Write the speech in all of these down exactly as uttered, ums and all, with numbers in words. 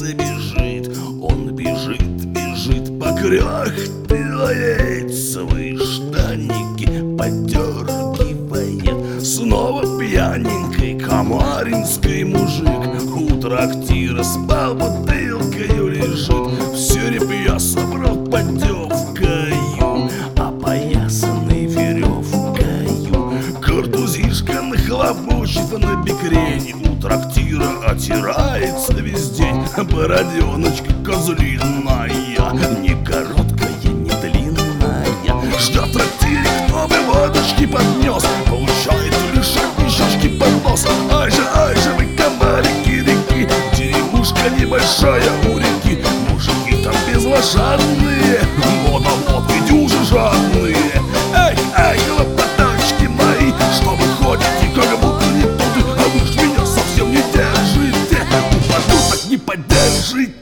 и бежит. Он бежит, бежит, покряхтывает, свои штаники подергивает. Снова пьяненький камаринский мужик у трактира спал, бутылкою лежит. Все репья собрал подевкою, опоясанный веревкою. Картузишка нахлобучит на бикрень, у трактира отирается весь день. Бороденочка козлиная, не короткая, не длинная. Ждет в трактире, кто бы водочки поднес, получает лишь одни щечки под нос. Ай же, ай же вы, комарики реки, деревушка небольшая у реки. Мужики там безлошадные, но на водки дюжи жадные. Эй, эй, хлопоточки мои, что вы ходите, как будто не туды, а вы ж меня совсем не держите. Упаду, так не поддержите.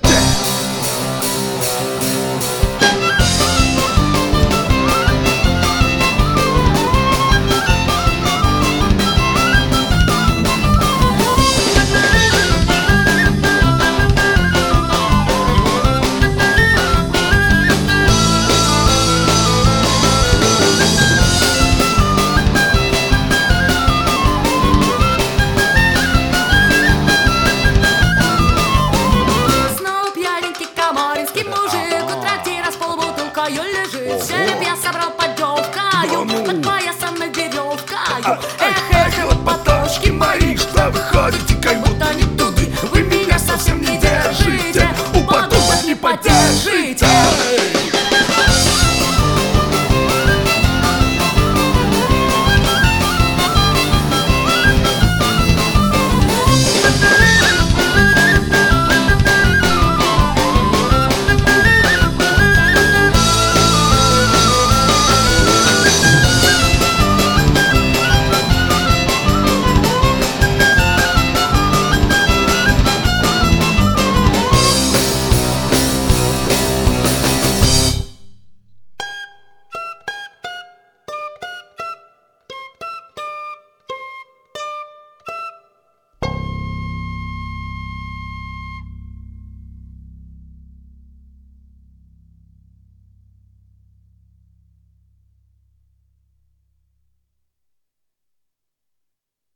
Все репья собрал подевкою, под поясом и веревкою. Эх, эх, хлопоточки мои, что вы ходите, как будто